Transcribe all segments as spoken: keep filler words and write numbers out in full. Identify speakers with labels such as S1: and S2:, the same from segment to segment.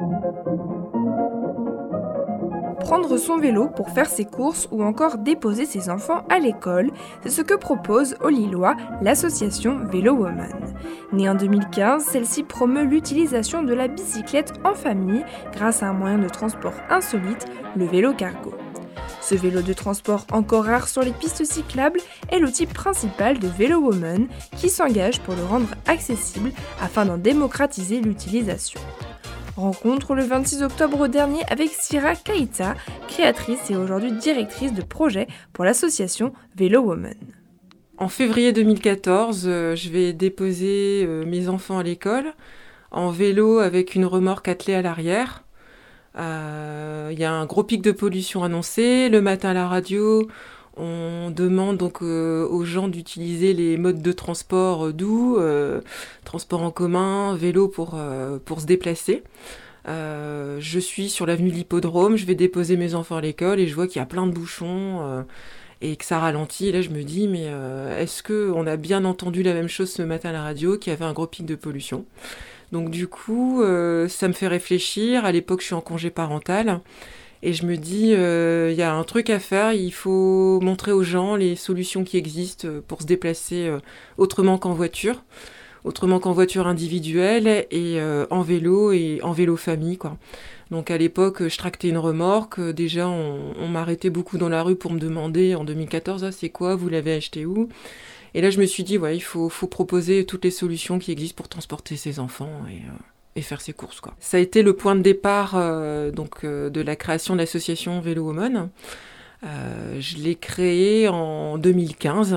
S1: Prendre son vélo pour faire ses courses ou encore déposer ses enfants à l'école, c'est ce que propose au Lillois l'association Vélo Woman. Née en deux mille quinze, celle-ci promeut l'utilisation de la bicyclette en famille grâce à un moyen de transport insolite, le vélo cargo. Ce vélo de transport encore rare sur les pistes cyclables est l'outil principal de Vélo Woman qui s'engage pour le rendre accessible afin d'en démocratiser l'utilisation. Rencontre le vingt-six octobre dernier avec Sira Kaïta, créatrice et aujourd'hui directrice de projet pour l'association Vélo Woman.
S2: En février deux mille quatorze, euh, je vais déposer euh, mes enfants à l'école en vélo avec une remorque attelée à l'arrière. Il euh, y a un gros pic de pollution annoncé. Le matin à la radio, on demande donc euh, aux gens d'utiliser les modes de transport euh, doux, euh, transport en commun, vélo pour, euh, pour se déplacer. Euh, je suis sur l'avenue de l'Hippodrome, je vais déposer mes enfants à l'école et je vois qu'il y a plein de bouchons euh, et que ça ralentit. Et là, je me dis, mais euh, est-ce qu'on a bien entendu la même chose ce matin à la radio, qu'il y avait un gros pic de pollution ? Donc du coup, euh, ça me fait réfléchir. À l'époque, je suis en congé parental. Et je me dis, il euh, y a un truc à faire, il faut montrer aux gens les solutions qui existent pour se déplacer euh, autrement qu'en voiture, autrement qu'en voiture individuelle et euh, en vélo et en vélo famille, quoi. Donc à l'époque, je tractais une remorque. Déjà, on, on m'arrêtait beaucoup dans la rue pour me demander en deux mille quatorze, ah, c'est quoi, vous l'avez acheté où ? Et là, je me suis dit, ouais, il faut, faut proposer toutes les solutions qui existent pour transporter ses enfants et... Euh, et faire ses courses, quoi. Ça a été le point de départ euh, donc, euh, de la création de l'association Vélo Woman. Euh, je l'ai créée en deux mille quinze.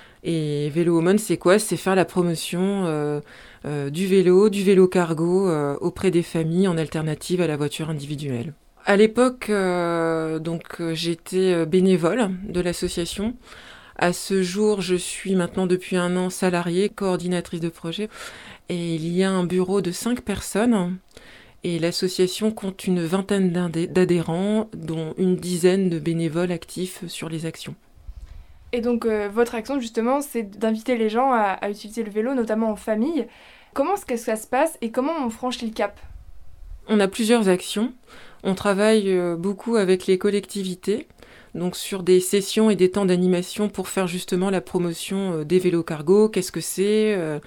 S2: Et Vélo Woman, c'est quoi ? C'est faire la promotion euh, euh, du vélo, du vélo cargo euh, auprès des familles en alternative à la voiture individuelle. À l'époque, euh, donc, j'étais bénévole de l'association. À ce jour, je suis maintenant depuis un an salariée, coordinatrice de projet. Et il y a un bureau de cinq personnes et l'association compte une vingtaine d'adhérents, dont une dizaine de bénévoles actifs sur les actions.
S1: Et donc euh, votre action justement, c'est d'inviter les gens à, à utiliser le vélo, notamment en famille. Comment est-ce que ça se passe et comment on franchit le cap ?
S2: On a plusieurs actions. On travaille beaucoup avec les collectivités, donc sur des sessions et des temps d'animation pour faire justement la promotion des vélos cargo. Qu'est-ce que c'est ? euh,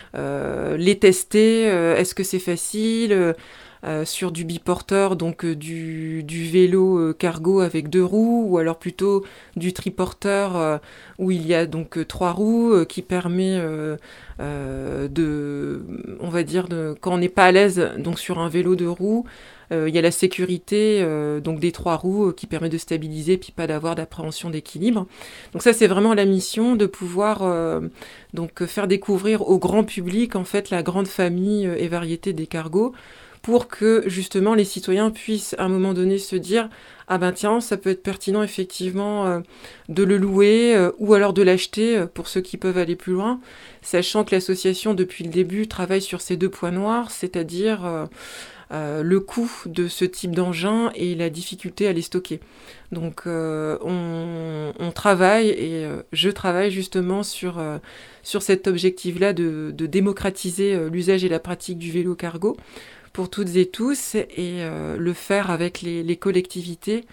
S2: Euh, les tester, euh, est-ce que c'est facile euh, sur du biporteur, donc euh, du, du vélo euh, cargo avec deux roues, ou alors plutôt du triporteur euh, où il y a donc euh, trois roues euh, qui permet euh, euh, de, on va dire, de, quand on n'est pas à l'aise donc sur un vélo de roues, euh, il y a la sécurité euh, donc des trois roues euh, qui permet de stabiliser puis pas d'avoir d'appréhension d'équilibre. Donc ça, c'est vraiment la mission de pouvoir euh, donc faire découvrir au grand public en fait la grande famille et variété des cargos pour que justement les citoyens puissent à un moment donné se dire ah ben tiens, ça peut être pertinent effectivement euh, de le louer euh, ou alors de l'acheter euh, pour ceux qui peuvent aller plus loin, sachant que l'association depuis le début travaille sur ces deux points noirs, c'est-à-dire euh, Euh, le coût de ce type d'engin et la difficulté à les stocker. Donc euh, on, on travaille et euh, je travaille justement sur, euh, sur cet objectif-là de, de démocratiser euh, l'usage et la pratique du vélo cargo pour toutes et tous et euh, le faire avec les, les collectivités.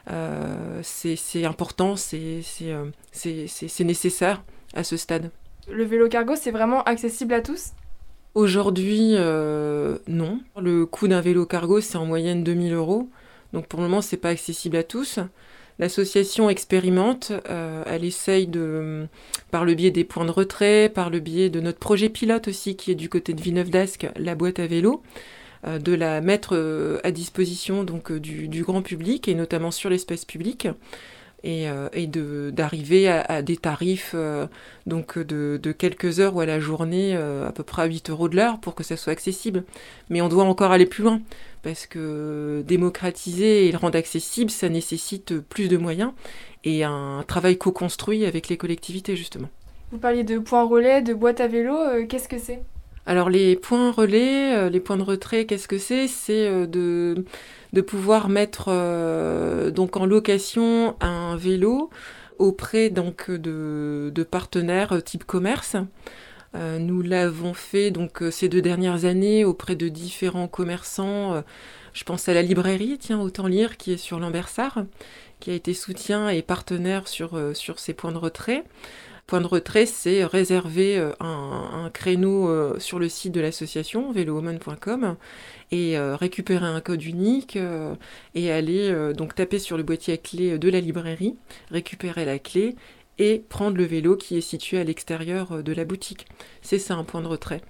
S2: Euh, c'est, c'est important, c'est, c'est, euh, c'est, c'est, c'est nécessaire à ce stade.
S1: Le vélo cargo, c'est vraiment accessible à tous ?
S2: Aujourd'hui, euh, non. Le coût d'un vélo cargo, c'est en moyenne deux mille euros. Donc pour le moment, c'est pas accessible à tous. L'association expérimente, euh, elle essaye de, par le biais des points de retrait, par le biais de notre projet pilote aussi, qui est du côté de Villeneuve-d'Ascq, la boîte à vélo, euh, de la mettre euh, à disposition donc, euh, du, du grand public, et notamment sur l'espace public. Et, euh, et de, d'arriver à, à des tarifs euh, donc de, de quelques heures ou à la journée, euh, à peu près à huit euros de l'heure pour que ça soit accessible. Mais on doit encore aller plus loin, parce que démocratiser et le rendre accessible, ça nécessite plus de moyens et un travail co-construit avec les collectivités, justement.
S1: Vous parliez de points relais, de boîtes à vélo, euh, qu'est-ce que c'est ?
S2: Alors les points relais, euh, les points de retrait, qu'est-ce que c'est ? C'est euh, de... de pouvoir mettre euh, donc en location un vélo auprès donc de, de partenaires type commerce. Euh, nous l'avons fait donc ces deux dernières années auprès de différents commerçants, euh, Je pense à la librairie, tiens, Autant Lire, qui est sur Lambersart, qui a été soutien et partenaire sur, euh, sur ces points de retrait. Point de retrait, c'est réserver un, un créneau euh, sur le site de l'association, vélo woman point com, et euh, récupérer un code unique euh, et aller euh, donc taper sur le boîtier à clé de la librairie, récupérer la clé et prendre le vélo qui est situé à l'extérieur de la boutique. C'est ça un point de retrait.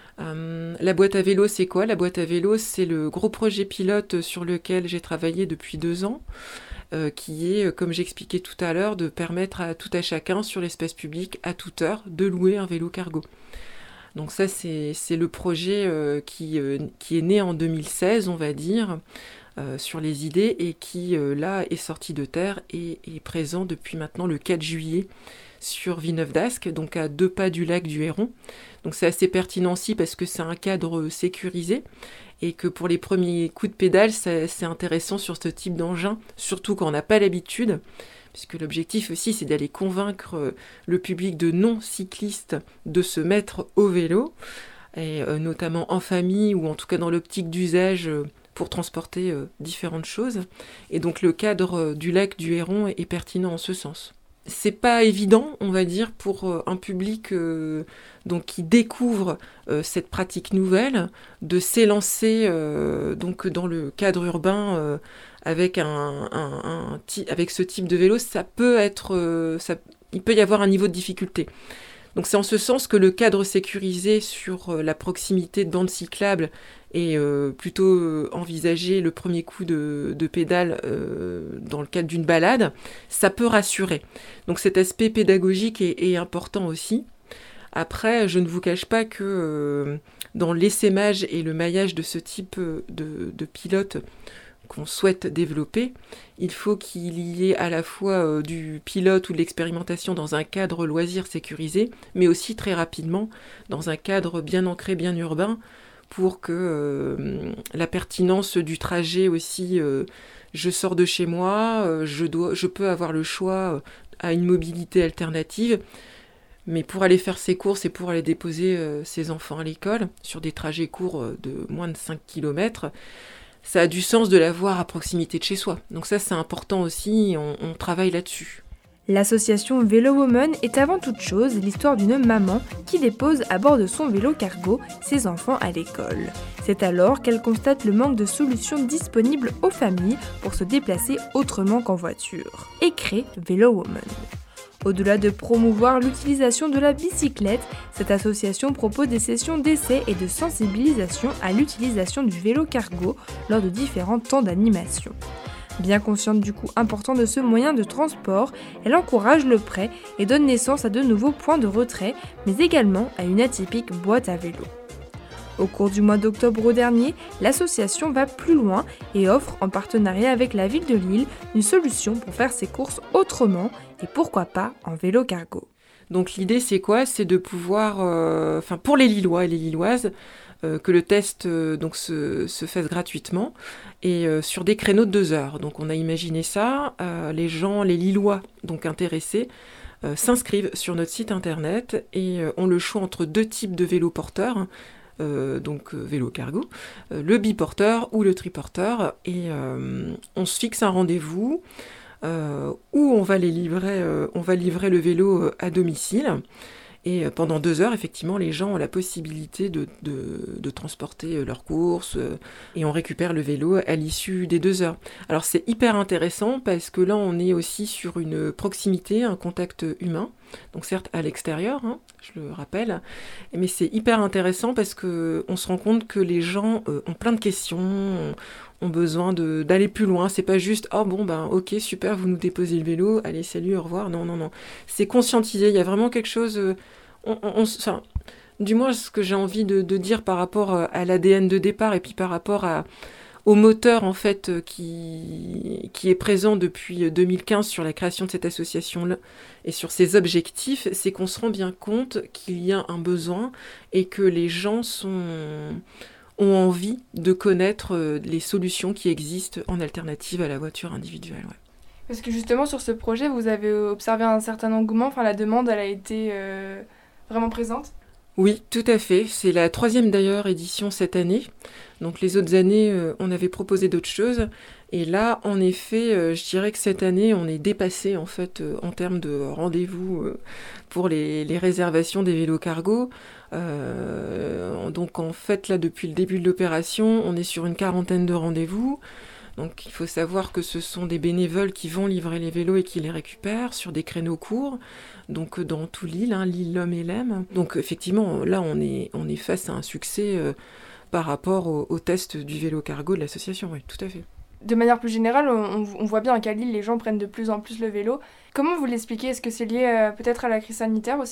S2: Euh, la boîte à vélo, c'est quoi ? La boîte à vélo, c'est le gros projet pilote sur lequel j'ai travaillé depuis deux ans. Euh, qui est, comme j'expliquais tout à l'heure, de permettre à tout à chacun, sur l'espace public, à toute heure, de louer un vélo cargo. Donc ça, c'est, c'est le projet euh, qui, euh, qui est né en deux mille seize, on va dire, euh, sur les idées, et qui, euh, là, est sorti de terre et est présent depuis maintenant le quatre juillet sur Villeneuve-d'Ascq, donc à deux pas du lac du Héron. Donc c'est assez pertinent aussi parce que c'est un cadre sécurisé, et que pour les premiers coups de pédale, c'est, c'est intéressant sur ce type d'engin, surtout quand on n'a pas l'habitude, puisque l'objectif aussi, c'est d'aller convaincre le public de non-cyclistes de se mettre au vélo, et euh, notamment en famille, ou en tout cas dans l'optique d'usage euh, pour transporter euh, différentes choses. Et donc le cadre euh, du lac du Héron est, est pertinent en ce sens. C'est pas évident, on va dire, pour euh, un public euh, donc qui découvre euh, cette pratique nouvelle, de s'élancer euh, donc dans le cadre urbain euh, avec un, un, un, un avec ce type de vélo. Ça peut être, euh, ça, il peut y avoir un niveau de difficulté. Donc c'est en ce sens que le cadre sécurisé sur euh, la proximité de bandes cyclables est euh, plutôt euh, envisagé le premier coup de, de pédale euh, dans le cadre d'une balade, ça peut rassurer. Donc cet aspect pédagogique est, est important aussi. Après, je ne vous cache pas que euh, dans l'essaimage et le maillage de ce type de, de pilote qu'on souhaite développer, il faut qu'il y ait à la fois euh, du pilote ou de l'expérimentation dans un cadre loisir sécurisé, mais aussi très rapidement dans un cadre bien ancré, bien urbain, pour que euh, la pertinence du trajet aussi, euh, je sors de chez moi, euh, je, dois, je peux avoir le choix euh, à une mobilité alternative, mais pour aller faire ses courses et pour aller déposer euh, ses enfants à l'école, sur des trajets courts euh, de moins de cinq kilomètres, ça a du sens de l'avoir à proximité de chez soi. Donc ça, c'est important aussi, on, on travaille là-dessus.
S1: L'association Vélo Woman est avant toute chose l'histoire d'une maman qui dépose à bord de son vélo cargo ses enfants à l'école. C'est alors qu'elle constate le manque de solutions disponibles aux familles pour se déplacer autrement qu'en voiture, et crée Vélo Woman. Au-delà de promouvoir l'utilisation de la bicyclette, cette association propose des sessions d'essai et de sensibilisation à l'utilisation du vélo cargo lors de différents temps d'animation. Bien consciente du coût important de ce moyen de transport, elle encourage le prêt et donne naissance à de nouveaux points de retrait, mais également à une atypique boîte à vélo. Au cours du mois d'octobre dernier, l'association va plus loin et offre, en partenariat avec la ville de Lille, une solution pour faire ses courses autrement et pourquoi pas en vélo cargo.
S2: Donc l'idée c'est quoi ? C'est de pouvoir, euh, enfin pour les Lillois et les Lilloises, euh, que le test euh, donc se, se fasse gratuitement et euh, sur des créneaux de deux heures. Donc on a imaginé ça, euh, les gens, les Lillois donc intéressés, euh, s'inscrivent sur notre site internet et euh, ont le choix entre deux types de vélos porteurs. Euh, donc euh, vélo cargo, euh, le biporteur ou le triporteur, et euh, on se fixe un rendez-vous euh, où on va les livrer, euh, on va livrer le vélo euh, à domicile, et euh, pendant deux heures, effectivement, les gens ont la possibilité de, de, de transporter leurs courses, euh, et on récupère le vélo à l'issue des deux heures. Alors c'est hyper intéressant parce que là on est aussi sur une proximité, un contact humain, donc certes à l'extérieur, hein, je le rappelle, mais c'est hyper intéressant parce qu'on se rend compte que les gens euh, ont plein de questions, ont, ont besoin de, d'aller plus loin. C'est pas juste « Oh bon, ben ok, super, vous nous déposez le vélo, allez, salut, au revoir ». Non, non, non. C'est conscientisé, il y a vraiment quelque chose... Euh, on, on, on, enfin, du moins, ce que j'ai envie de, de dire par rapport à l'A D N de départ et puis par rapport à... au moteur en fait qui, qui est présent depuis deux mille quinze sur la création de cette association-là et sur ses objectifs, c'est qu'on se rend bien compte qu'il y a un besoin et que les gens sont, ont envie de connaître les solutions qui existent en alternative à la voiture individuelle. Ouais.
S3: Parce que justement sur ce projet, vous avez observé un certain engouement, enfin la demande elle a été euh, vraiment présente ?
S2: Oui, tout à fait. C'est la troisième d'ailleurs édition cette année. Donc les autres années, euh, on avait proposé d'autres choses. Et là, en effet, euh, je dirais que cette année, on est dépassé en fait euh, en termes de rendez-vous euh, pour les, les réservations des vélos cargo. Euh, donc en fait, là, depuis le début de l'opération, on est sur une quarantaine de rendez-vous. Donc il faut savoir que ce sont des bénévoles qui vont livrer les vélos et qui les récupèrent sur des créneaux courts, donc dans tout l'île, hein, l'île L'Homme et l'Aime. Donc effectivement, là on est, on est face à un succès euh, par rapport au, au test du vélo cargo de l'association, oui, tout à fait.
S1: De manière plus générale, on, on voit bien qu'à Lille, les gens prennent de plus en plus le vélo. Comment vous l'expliquez ? Est-ce que c'est lié euh, peut-être à la crise sanitaire aussi ?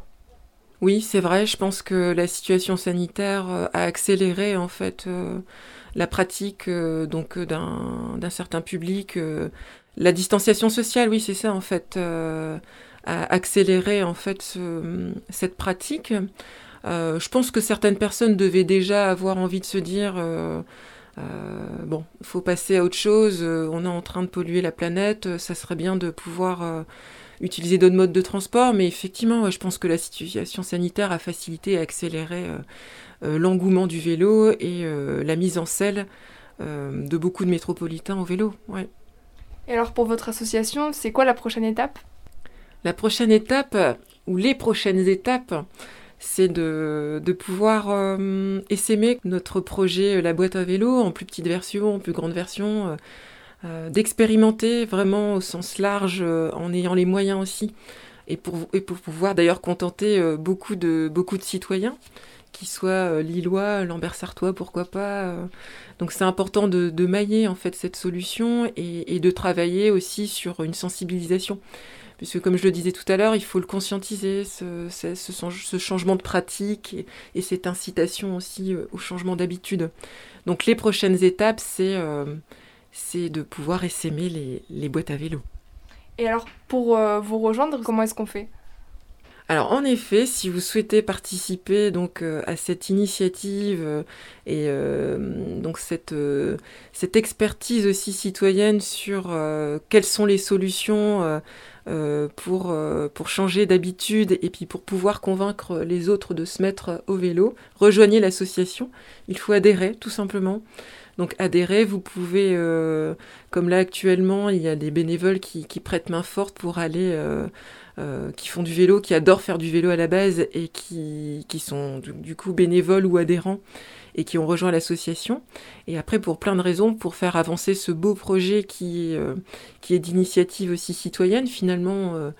S2: Oui, c'est vrai, je pense que la situation sanitaire euh, a accéléré en fait euh, la pratique euh, donc euh, d'un, d'un certain public. Euh, la distanciation sociale, oui, c'est ça en fait, euh, a accéléré en fait ce- cette pratique. Euh, je pense que certaines personnes devaient déjà avoir envie de se dire euh, euh, bon, il faut passer à autre chose, euh, on est en train de polluer la planète, euh, ça serait bien de pouvoir euh, utiliser d'autres modes de transport, mais effectivement, ouais, je pense que la situation sanitaire a facilité et accéléré euh, euh, l'engouement du vélo et euh, la mise en selle euh, de beaucoup de métropolitains au vélo. Ouais.
S1: Et alors pour votre association, c'est quoi la prochaine étape ?
S2: La prochaine étape, euh, ou les prochaines étapes, c'est de, de pouvoir euh, essaimer notre projet euh, La Boîte à vélo en plus petite version, en plus grande version, euh, euh, d'expérimenter vraiment au sens large euh, en ayant les moyens aussi et pour, et pour pouvoir d'ailleurs contenter euh, beaucoup, de, beaucoup de citoyens, qu'ils soient euh, lillois, Lambert-Sartois, pourquoi pas. euh. Donc c'est important de, de mailler en fait cette solution et, et de travailler aussi sur une sensibilisation. Puisque comme je le disais tout à l'heure, il faut le conscientiser, ce, ce, ce, ce changement de pratique et, et cette incitation aussi euh, au changement d'habitude. Donc les prochaines étapes, c'est, euh, c'est de pouvoir essaimer les, les boîtes à vélo.
S1: Et alors pour euh, vous rejoindre, comment est-ce qu'on fait ?
S2: Alors en effet, si vous souhaitez participer donc euh, à cette initiative euh, et euh, donc cette, euh, cette expertise aussi citoyenne sur euh, quelles sont les solutions euh, euh, pour, euh, pour changer d'habitude et puis pour pouvoir convaincre les autres de se mettre au vélo, rejoignez l'association. Il faut adhérer tout simplement. Donc adhérer, vous pouvez, euh, comme là actuellement, il y a des bénévoles qui, qui prêtent main forte pour aller... Euh, Euh, qui font du vélo, qui adorent faire du vélo à la base et qui, qui sont du, du coup bénévoles ou adhérents et qui ont rejoint l'association. Et après, pour plein de raisons, pour faire avancer ce beau projet qui, euh, qui est d'initiative aussi citoyenne, finalement, euh,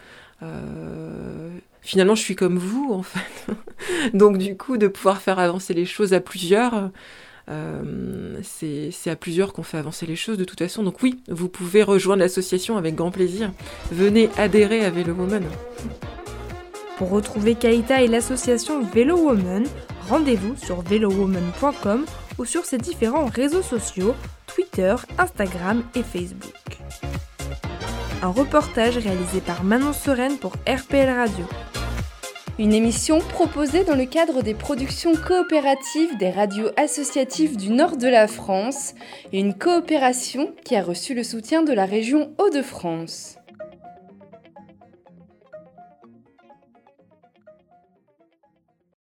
S2: euh, finalement, je suis comme vous, en fait. Donc, du coup, de pouvoir faire avancer les choses à plusieurs... Euh, c'est, c'est à plusieurs qu'on fait avancer les choses de toute façon. Donc oui, vous pouvez rejoindre l'association avec grand plaisir. Venez adhérer à Vélo Woman.
S1: Pour retrouver Kaïta et l'association Vélo Woman, rendez-vous sur vélo woman point com ou sur ses différents réseaux sociaux, Twitter, Instagram et Facebook. Un reportage réalisé par Manon Sereine pour R P L Radio.
S3: Une émission proposée dans le cadre des productions coopératives des radios associatives du nord de la France et une coopération qui a reçu le soutien de la région Hauts-de-France.